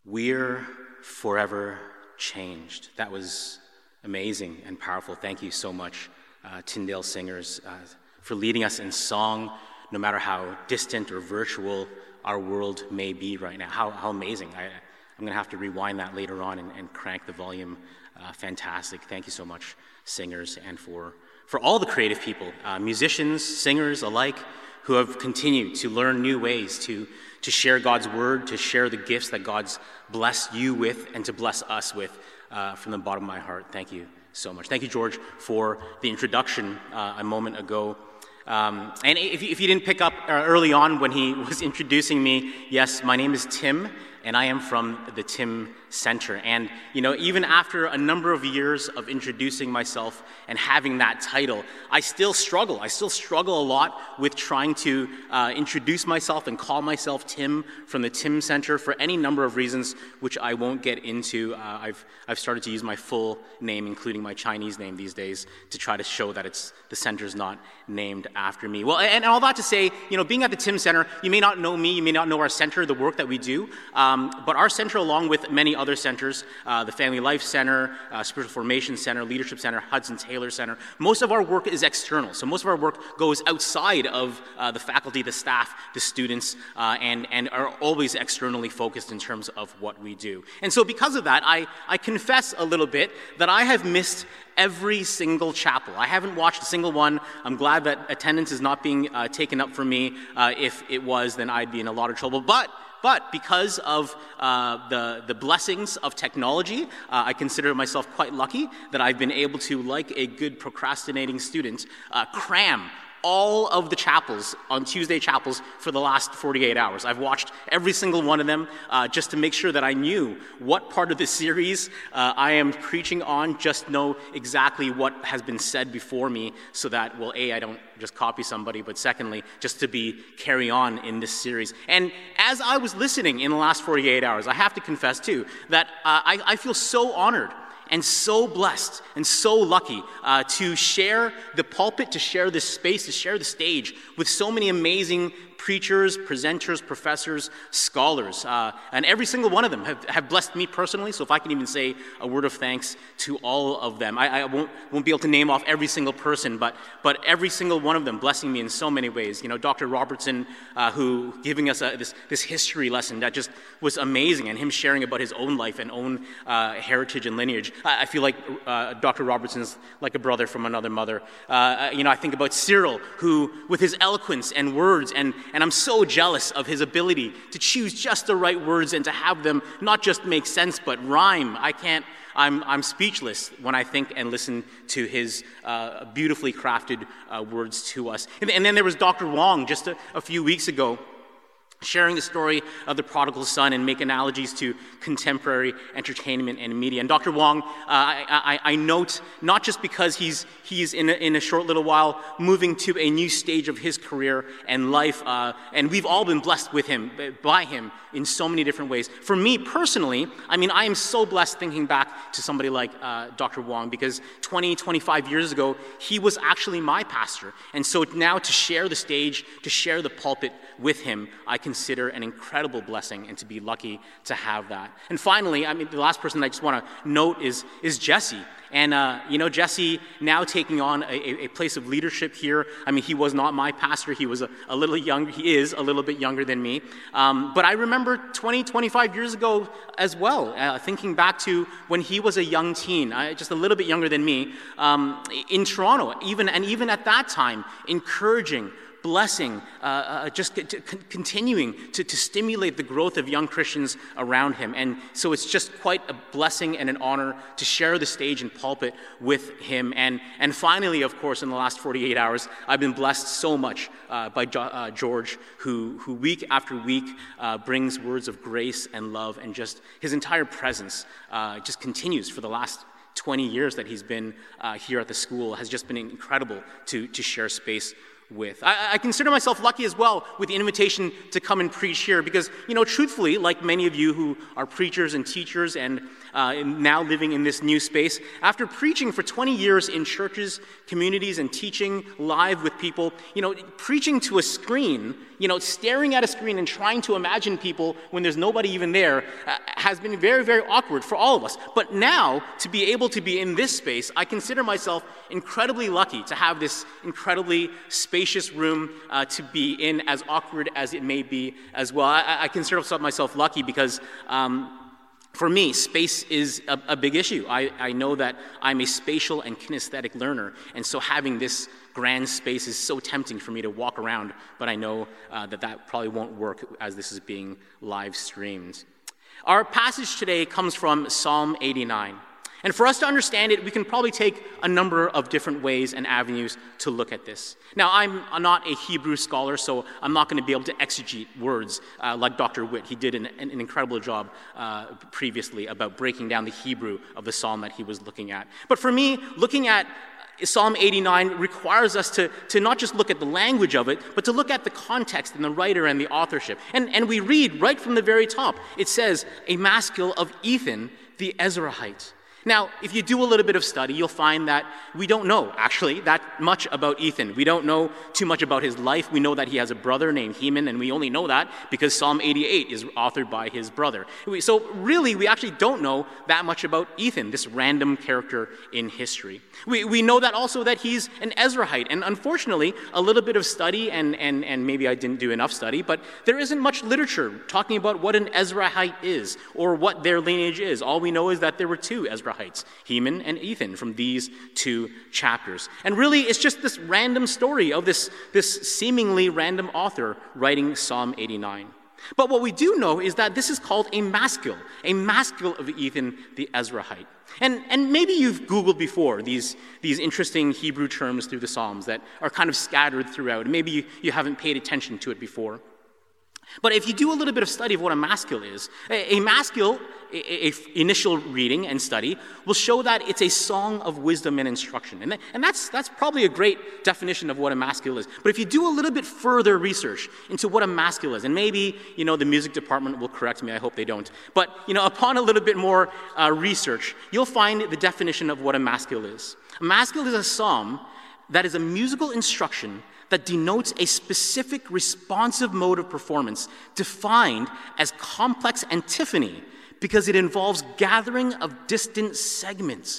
We're forever changed. That was amazing and powerful. Thank you so much, Tyndale Singers, for leading us in song, no matter how distant or virtual our world may be right now. How amazing. I'm going to have to rewind that later on and crank the volume. Fantastic. Thank you so much, singers, and for all the creative people, musicians, singers alike, who have continued to learn new ways to share God's word, to share the gifts that God's blessed you with and to bless us with. From the bottom of my heart, thank you so much. Thank you, George, for the introduction a moment ago. And if you didn't pick up early on when he was introducing me, yes, my name is Tim, and I am from the Tim Center. And, even after a number of years of introducing myself and having that title, I still struggle. I still struggle a lot with trying to introduce myself and call myself Tim from the Tim Center for any number of reasons, which I won't get into. I've started to use my full name, including my Chinese name these days, to try to show that the center's not named after me. Well, and all that to say, being at the Tim Center, you may not know me, you may not know our center, the work that we do, but our center, along with many other centers, the Family Life Center, Spiritual Formation Center, Leadership Center, Hudson Taylor Center, most of our work is external. So most of our work goes outside of the faculty, the staff, the students, and are always externally focused in terms of what we do. And so because of that, I confess a little bit that I have missed every single chapel. I haven't watched a single one. I'm glad that attendance is not being taken up for me. If it was, then I'd be in a lot of trouble. But because of the blessings of technology, I consider myself quite lucky that I've been able to, like a good procrastinating student, cram all of the chapels on Tuesday chapels for the last 48 hours. I've watched every single one of them just to make sure that I knew what part of the series I am preaching on, just know exactly what has been said before me so that, well, A, I don't just copy somebody, but secondly, just to carry on in this series. And as I was listening in the last 48 hours, I have to confess too, that I feel so honored and so blessed and so lucky to share the pulpit, to share this space, to share the stage with so many amazing preachers, presenters, professors, scholars. And every single one of them have blessed me personally, so if I can even say a word of thanks to all of them. I won't be able to name off every single person, but every single one of them blessing me in so many ways. Dr. Robertson, who giving us this history lesson that just was amazing, and him sharing about his own life and own heritage and lineage. I feel like Dr. Robertson's like a brother from another mother. I think about Cyril, who with his eloquence and words, and I'm so jealous of his ability to choose just the right words and to have them not just make sense, but rhyme. I'm speechless when I think and listen to his beautifully crafted words to us. And then there was Dr. Wong just a few weeks ago, sharing the story of the prodigal son and make analogies to contemporary entertainment and media. And Dr. Wong, I note, not just because he's in a short little while moving to a new stage of his career and life, and we've all been blessed by him in so many different ways. For me personally, I am so blessed thinking back to somebody like Dr. Wong, because 25 years ago, he was actually my pastor. And so now to share the stage, to share the pulpit with him, I consider an incredible blessing, and to be lucky to have that. And finally, the last person I just want to note is Jesse. And, Jesse now taking on a place of leadership here. He was not my pastor. He was a little young. He is a little bit younger than me. But I remember 25 years ago as well, thinking back to when he was a young teen, just a little bit younger than me, in Toronto, even at that time, encouraging, blessing, just continuing to stimulate the growth of young Christians around him. And so it's just quite a blessing and an honor to share the stage and pulpit with him. And finally, of course, in the last 48 hours, I've been blessed so much by George, who week after week brings words of grace and love, and just his entire presence just continues for the last 20 years that he's been here at the school, has just been incredible to share space with. I consider myself lucky as well with the invitation to come and preach here because, truthfully, like many of you who are preachers and teachers and now living in this new space, after preaching for 20 years in churches, communities, and teaching live with people, preaching to a screen, staring at a screen and trying to imagine people when there's nobody even there has been very, very awkward for all of us. But now, to be able to be in this space, I consider myself incredibly lucky to have this incredibly spacious room to be in, as awkward as it may be as well. I consider myself lucky because for me, space is a big issue. I know that I'm a spatial and kinesthetic learner, and so having this grand space is so tempting for me to walk around, but I know that probably won't work as this is being live streamed. Our passage today comes from Psalm 89. And for us to understand it, we can probably take a number of different ways and avenues to look at this. Now, I'm not a Hebrew scholar, so I'm not going to be able to exegete words like Dr. Witt. He did an incredible job previously about breaking down the Hebrew of the psalm that he was looking at. But for me, looking at Psalm 89 requires us to not just look at the language of it, but to look at the context and the writer and the authorship. And we read right from the very top, it says, a maskil of Ethan the Ezrahite. Now, if you do a little bit of study, you'll find that we don't know, actually, that much about Ethan. We don't know too much about his life. We know that he has a brother named Heman, and we only know that because Psalm 88 is authored by his brother. So really, we actually don't know that much about Ethan, this random character in history. We know that also that he's an Ezrahite, and unfortunately, a little bit of study, and maybe I didn't do enough study, but there isn't much literature talking about what an Ezrahite is or what their lineage is. All we know is that there were two Ezrahites, Heman and Ethan, from these two chapters. And really, it's just this random story of this seemingly random author writing Psalm 89. But what we do know is that this is called a maskil of Ethan the Ezrahite. And maybe you've Googled before these interesting Hebrew terms through the Psalms that are kind of scattered throughout. Maybe you haven't paid attention to it before. But if you do a little bit of study of what a maskil is, a maskil, initial reading and study, will show that it's a song of wisdom and instruction. And that's probably a great definition of what a maskil is. But if you do a little bit further research into what a maskil is, and maybe, the music department will correct me, I hope they don't, but, upon a little bit more research, you'll find the definition of what a maskil is. A maskil is a psalm that is a musical instruction that denotes a specific responsive mode of performance defined as complex antiphony because it involves gathering of distant segments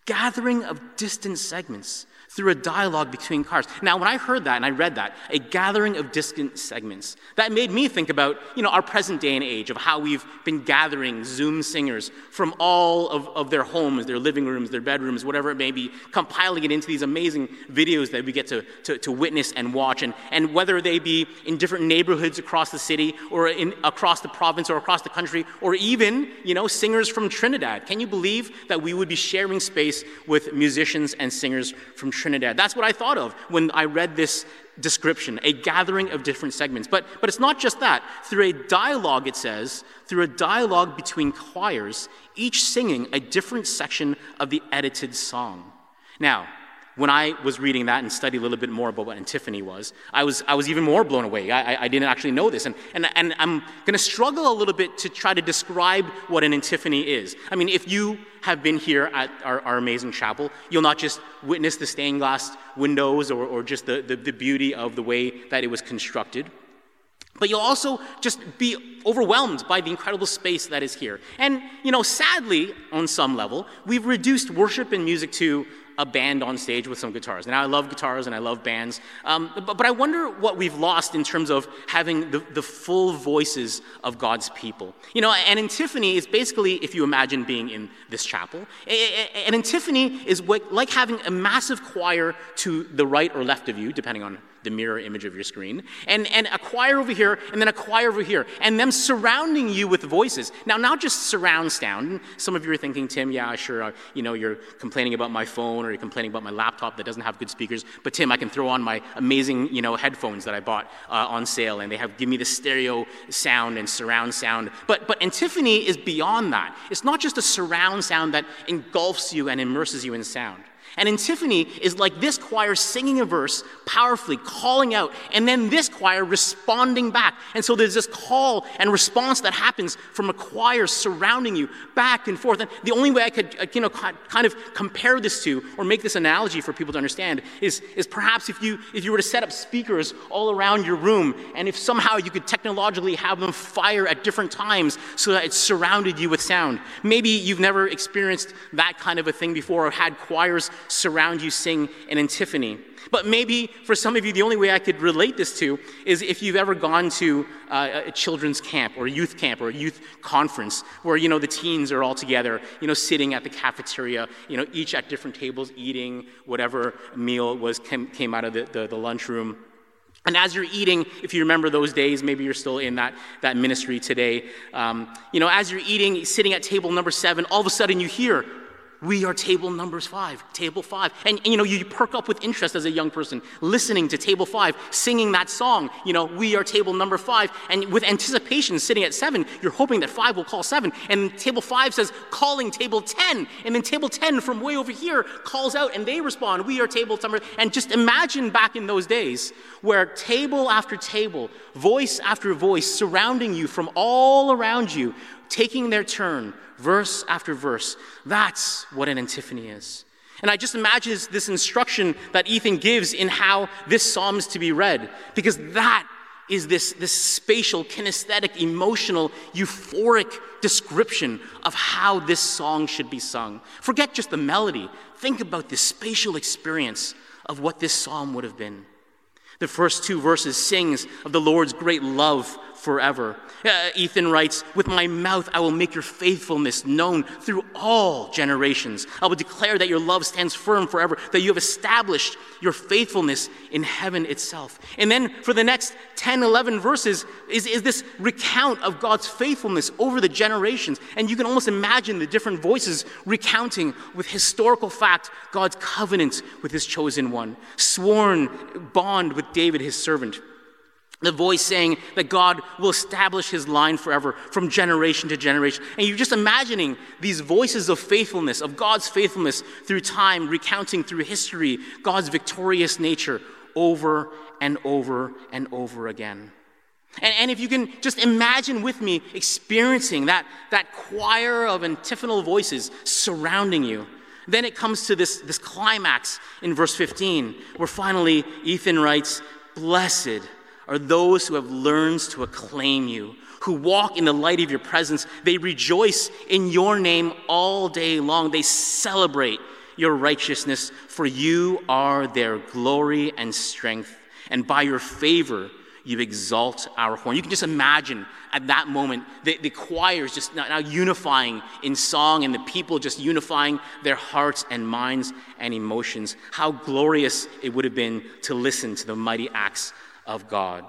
through a dialogue between cars. Now, when I heard that and I read that, a gathering of distant segments, that made me think about, our present day and age of how we've been gathering Zoom singers from all of their homes, their living rooms, their bedrooms, whatever it may be, compiling it into these amazing videos that we get to witness and watch, and whether they be in different neighborhoods across the city or across the province or across the country, or even, singers from Trinidad. Can you believe that we would be sharing space with musicians and singers from Trinidad? That's what I thought of when I read this description, a gathering of different segments. But it's not just that. Through a dialogue, it says, through a dialogue between choirs, each singing a different section of the edited song. Now, when I was reading that and studied a little bit more about what antiphony was, I was even more blown away. I didn't actually know this. And I'm going to struggle a little bit to try to describe what an antiphony is. I mean, if you have been here at our amazing chapel, you'll not just witness the stained glass windows or just the beauty of the way that it was constructed, but you'll also just be overwhelmed by the incredible space that is here. And, sadly, on some level, we've reduced worship and music to a band on stage with some guitars. And I love guitars and I love bands, but I wonder what we've lost in terms of having the full voices of God's people. An antiphony is basically, if you imagine being in this chapel, an antiphony is like having a massive choir to the right or left of you, depending on the mirror image of your screen, and a choir over here, and then a choir over here, and them surrounding you with voices. Now, not just surround sound. Some of you are thinking, Tim, yeah, sure, you're complaining about my phone, or you're complaining about my laptop that doesn't have good speakers, but Tim, I can throw on my amazing, headphones that I bought on sale, and they give me the stereo sound and surround sound. But antiphony is beyond that. It's not just a surround sound that engulfs you and immerses you in sound. And Antiphony is like this choir singing a verse powerfully, calling out, and then this choir responding back. And so there's this call and response that happens from a choir surrounding you back and forth. And the only way I could kind of compare this to, or make this analogy for people to understand, is perhaps if you were to set up speakers all around your room, and if somehow you could technologically have them fire at different times so that it surrounded you with sound. Maybe you've never experienced that kind of a thing before, or had choirs surround you sing an antiphony. But maybe for some of you, the only way I could relate this to is if you've ever gone to a children's camp or a youth conference where, the teens are all together, sitting at the cafeteria, each at different tables eating whatever meal came out of the lunchroom. And as you're eating, if you remember those days, maybe you're still in that ministry today, as you're eating, sitting at table number 7, all of a sudden you hear, "We are table number 5, table 5. And you perk up with interest as a young person, listening to table 5, singing that song, "We are table number 5. And with anticipation, sitting at 7, you're hoping that 5 will call 7. And table 5 says, calling table 10. And then table 10 from way over here calls out and they respond, "We are table number." And just imagine back in those days where table after table, voice after voice, surrounding you from all around you, taking their turn, verse after verse. That's what an antiphony is. And I just imagine this instruction that Ethan gives in how this psalm is to be read, because that is this spatial, kinesthetic, emotional, euphoric description of how this song should be sung. Forget just the melody. Think about the spatial experience of what this psalm would have been. The first 2 verses sings of the Lord's great love forever. Ethan writes, "With my mouth I will make your faithfulness known through all generations. I will declare that your love stands firm forever, that you have established your faithfulness in heaven itself." And then for the next 10, 11 verses is this recount of God's faithfulness over the generations. And you can almost imagine the different voices recounting with historical fact God's covenant with his chosen one, sworn bond with David, his servant. The voice saying that God will establish his line forever from generation to generation. And you're just imagining these voices of faithfulness, of God's faithfulness through time, recounting through history, God's victorious nature over and over and over again. And if you can just imagine with me experiencing that choir of antiphonal voices surrounding you, then it comes to this climax in verse 15, where finally Ethan writes, "Blessed are those who have learned to acclaim you, who walk in the light of your presence. They rejoice in your name all day long. They celebrate your righteousness, for you are their glory and strength. And by your favor, you exalt our horn." You can just imagine at that moment the choirs just now unifying in song, and the people just unifying their hearts and minds and emotions. How glorious it would have been to listen to the mighty acts of God.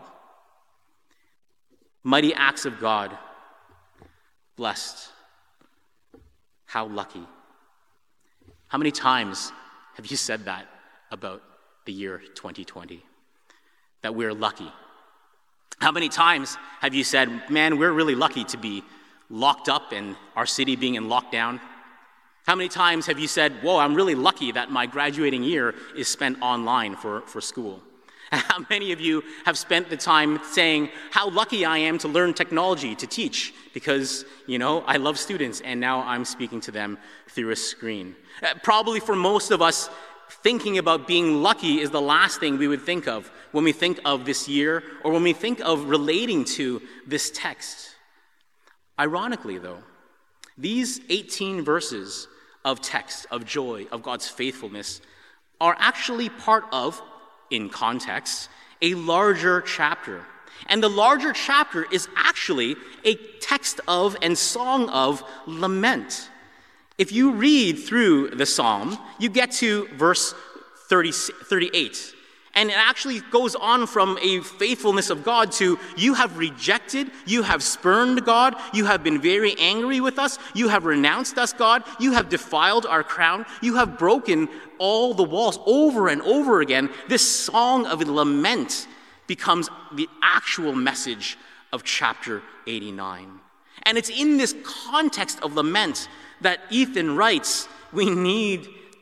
Mighty acts of God. Blessed. How lucky. How many times have you said that about the year 2020? That we're lucky. How many times have you said, "Man, we're really lucky to be locked up and our city being in lockdown"? How many times have you said, "Whoa, I'm really lucky that my graduating year is spent online for school"? How many of you have spent the time saying, "How lucky I am to learn technology to teach because, I love students and now I'm speaking to them through a screen"? Probably for most of us, thinking about being lucky is the last thing we would think of when we think of this year or when we think of relating to this text. Ironically, though, these 18 verses of text, of joy, of God's faithfulness, are actually part of, in context, a larger chapter. And the larger chapter is actually a text of and song of lament. If you read through the psalm, you get to verse 38. And it actually goes on from a faithfulness of God to, "You have rejected, you have spurned God, you have been very angry with us, you have renounced us, God, you have defiled our crown, you have broken all the walls." Over and over again, this song of lament becomes the actual message of chapter 89. And it's in this context of lament that Ethan writes, we need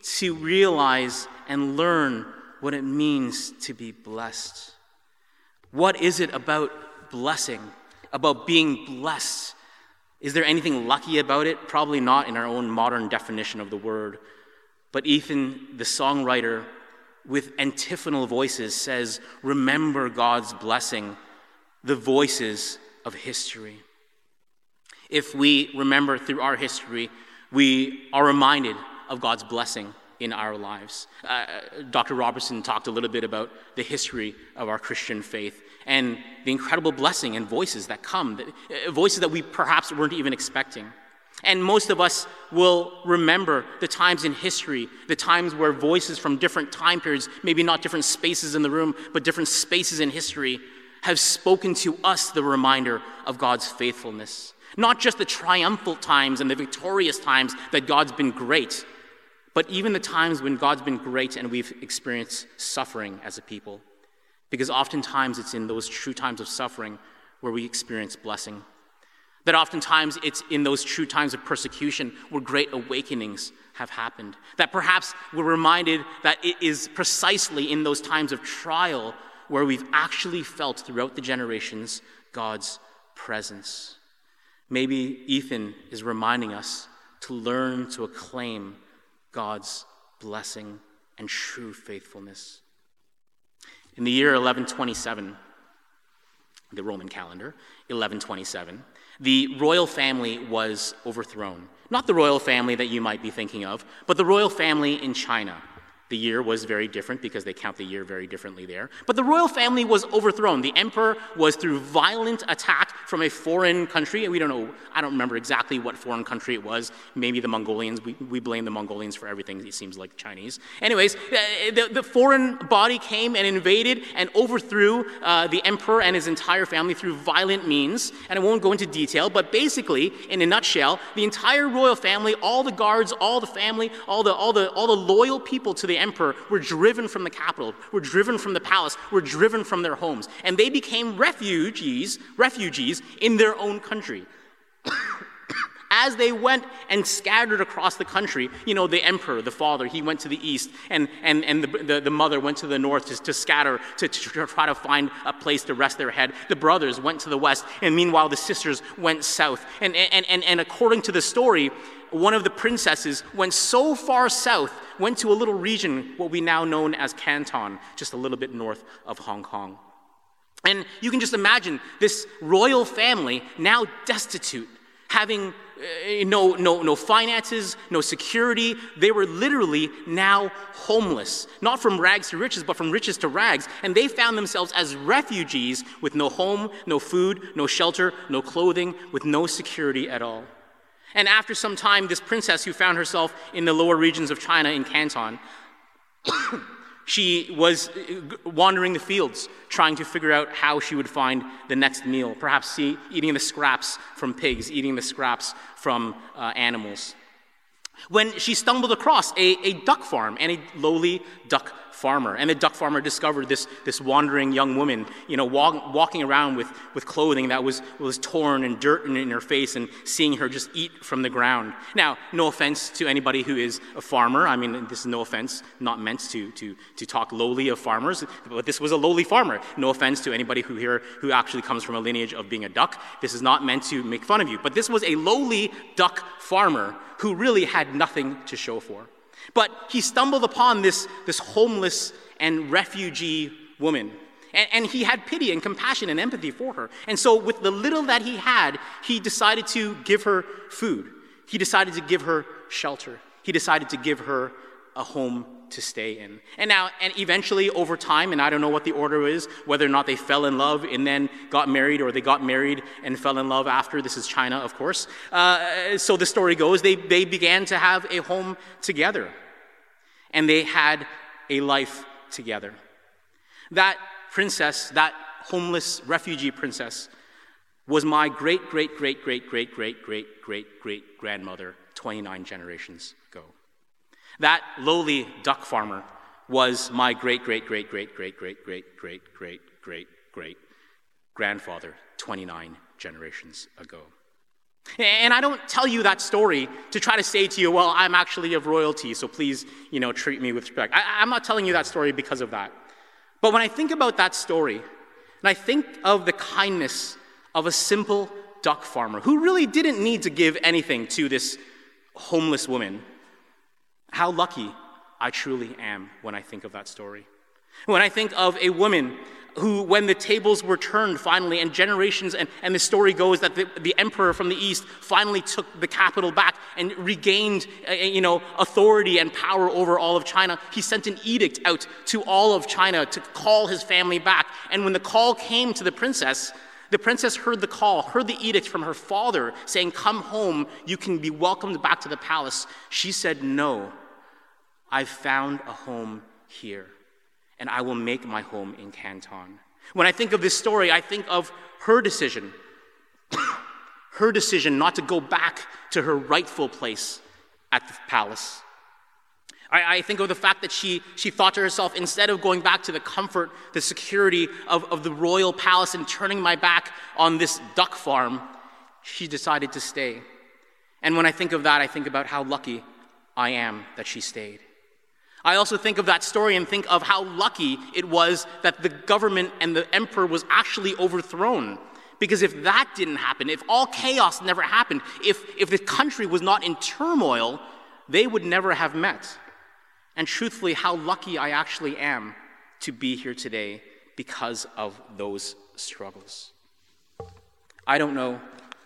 to realize and learn what it means to be blessed. What is it about blessing, about being blessed? Is there anything lucky about it? Probably not in our own modern definition of the word. But Ethan, the songwriter, with antiphonal voices says, remember God's blessing, the voices of history. If we remember through our history, we are reminded of God's blessing in our lives. Dr. Robertson talked a little bit about the history of our Christian faith and the incredible blessing and voices that come, voices that we perhaps weren't even expecting. And most of us will remember the times in history, the times where voices from different time periods, maybe not different spaces in the room, but different spaces in history, have spoken to us the reminder of God's faithfulness. Not just the triumphal times and the victorious times that God's been great, but even the times when God's been great and we've experienced suffering as a people. Because oftentimes it's in those true times of suffering where we experience blessing. That oftentimes it's in those true times of persecution where great awakenings have happened. That perhaps we're reminded that it is precisely in those times of trial where we've actually felt throughout the generations God's presence. Maybe Ethan is reminding us to learn to acclaim God's blessing and true faithfulness. In the year 1127, the Roman calendar, 1127, the royal family was overthrown. Not the royal family that you might be thinking of, but the royal family in China. The year was very different because they count the year very differently there. But the royal family was overthrown. The emperor was through violent attack from a foreign country. We don't know, I don't remember exactly what foreign country it was. Maybe the Mongolians. We blame the Mongolians for everything, it seems like Chinese. Anyways, the foreign body came and invaded and overthrew the emperor and his entire family through violent means. And I won't go into detail, but basically, in a nutshell, the entire royal family, all the guards, all the family, all the loyal people to the emperor were driven from the capital, were driven from the palace, were driven from their homes. And they became refugees in their own country. As they went and scattered across the country, the emperor, the father, he went to the east, and the mother went to the north to scatter, to try to find a place to rest their head. The brothers went to the west, and meanwhile the sisters went south. And according to the story, one of the princesses went so far south, went to a little region, what we now know as Canton, just a little bit north of Hong Kong. And you can just imagine this royal family now destitute, having no finances, no security. They were literally now homeless, not from rags to riches, but from riches to rags. And they found themselves as refugees with no home, no food, no shelter, no clothing, with no security at all. And after some time, this princess who found herself in the lower regions of China in Canton, she was wandering the fields, trying to figure out how she would find the next meal, perhaps eating the scraps from pigs, eating the scraps from animals. When she stumbled across a duck farm and a lowly duck farmer. And the duck farmer discovered this wandering young woman, walking around with clothing that was torn and dirt in her face, and seeing her just eat from the ground. Now, no offense to anybody who is a farmer. I mean, this is no offense, not meant to talk lowly of farmers, but this was a lowly farmer. No offense to anybody who actually comes from a lineage of being a duck. This is not meant to make fun of you, but this was a lowly duck farmer who really had nothing to show for. But he stumbled upon this homeless and refugee woman. And he had pity and compassion and empathy for her. And so with the little that he had, he decided to give her food. He decided to give her shelter. He decided to give her a home to stay in. And eventually over time, and I don't know what the order is, whether or not they fell in love and then got married, or they got married and fell in love after. This is China, of course. So the story goes, they began to have a home together. And they had a life together. That princess, that homeless refugee princess, was my great-great-great-great-great-great-great-great-grandmother 29 generations ago. That lowly duck farmer was my great-great-great-great-great-great-great-great-great-grandfather 29 generations ago. And I don't tell you that story to try to say to you, well, I'm actually of royalty, so please, treat me with respect. I'm not telling you that story because of that. But when I think about that story, and I think of the kindness of a simple duck farmer who really didn't need to give anything to this homeless woman, how lucky I truly am when I think of that story. When I think of a woman who, when the tables were turned finally, and generations, and the story goes that the emperor from the east finally took the capital back and regained, authority and power over all of China. He sent an edict out to all of China to call his family back. And when the call came to the princess heard the call, heard the edict from her father saying, come home, you can be welcomed back to the palace. She said, no, I've found a home here, and I will make my home in Canton. When I think of this story, I think of her decision, her decision not to go back to her rightful place at the palace. I think of the fact that she thought to herself, instead of going back to the comfort, the security of the royal palace and turning my back on this duck farm, she decided to stay. And when I think of that, I think about how lucky I am that she stayed. I also think of that story and think of how lucky it was that the government and the emperor was actually overthrown. Because if that didn't happen, if all chaos never happened, if the country was not in turmoil, they would never have met. And truthfully, how lucky I actually am to be here today because of those struggles. I don't know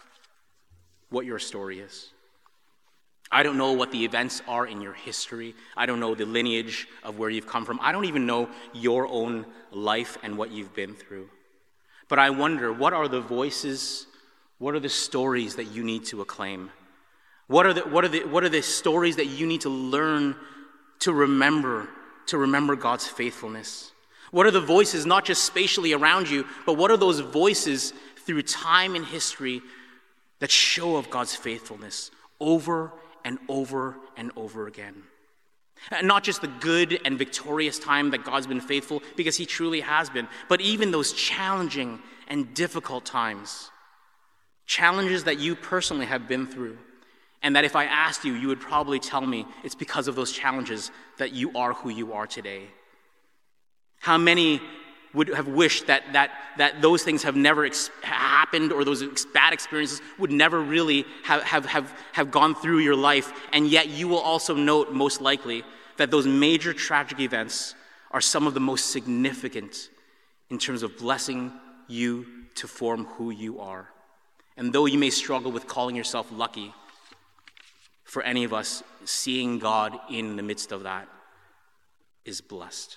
what your story is. I don't know what the events are in your history. I don't know the lineage of where you've come from. I don't even know your own life and what you've been through. But I wonder, what are the voices, what are the stories that you need to acclaim? What are the stories that you need to learn to remember God's faithfulness? What are the voices, not just spatially around you, but what are those voices through time and history that show of God's faithfulness over and over and over again? And not just the good and victorious time that God's been faithful, because he truly has been, but even those challenging and difficult times. Challenges that you personally have been through, and that if I asked you, you would probably tell me it's because of those challenges that you are who you are today. How many would have wished that those things have never happened, or those bad experiences would never really have gone through your life, and yet you will also note, most likely, that those major tragic events are some of the most significant in terms of blessing you to form who you are. And though you may struggle with calling yourself lucky, for any of us, seeing God in the midst of that is blessed.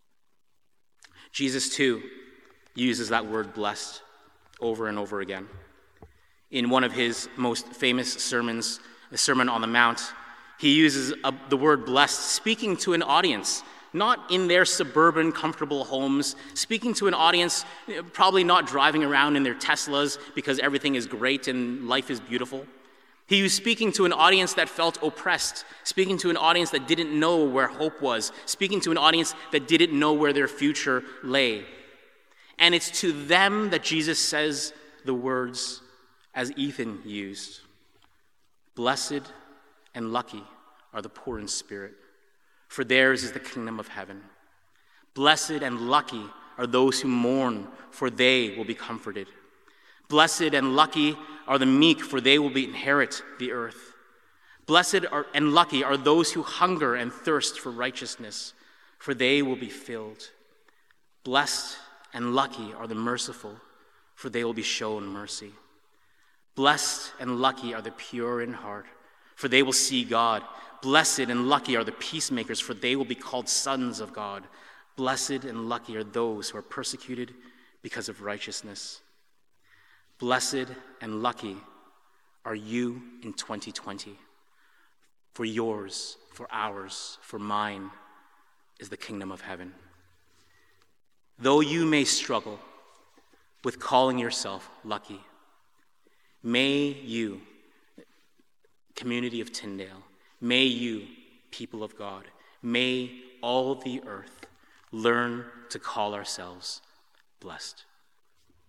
Jesus, too, uses that word blessed over and over again. In one of his most famous sermons, the Sermon on the Mount, he uses the word blessed, speaking to an audience, not in their suburban, comfortable homes, speaking to an audience probably not driving around in their Teslas because everything is great and life is beautiful. He was speaking to an audience that felt oppressed, speaking to an audience that didn't know where hope was, speaking to an audience that didn't know where their future lay. And it's to them that Jesus says the words as Ethan used. Blessed and lucky are the poor in spirit, for theirs is the kingdom of heaven. Blessed and lucky are those who mourn, for they will be comforted. Blessed and lucky are the meek, for they will inherit the earth. Blessed and lucky are those who hunger and thirst for righteousness, for they will be filled. Blessed and lucky are the merciful, for they will be shown mercy. Blessed and lucky are the pure in heart, for they will see God. Blessed and lucky are the peacemakers, for they will be called sons of God. Blessed and lucky are those who are persecuted because of righteousness. Blessed and lucky are you in 2020. For yours, for ours, for mine is the kingdom of heaven. Though you may struggle with calling yourself lucky, may you, community of Tyndale, may you, people of God, may all the earth learn to call ourselves blessed.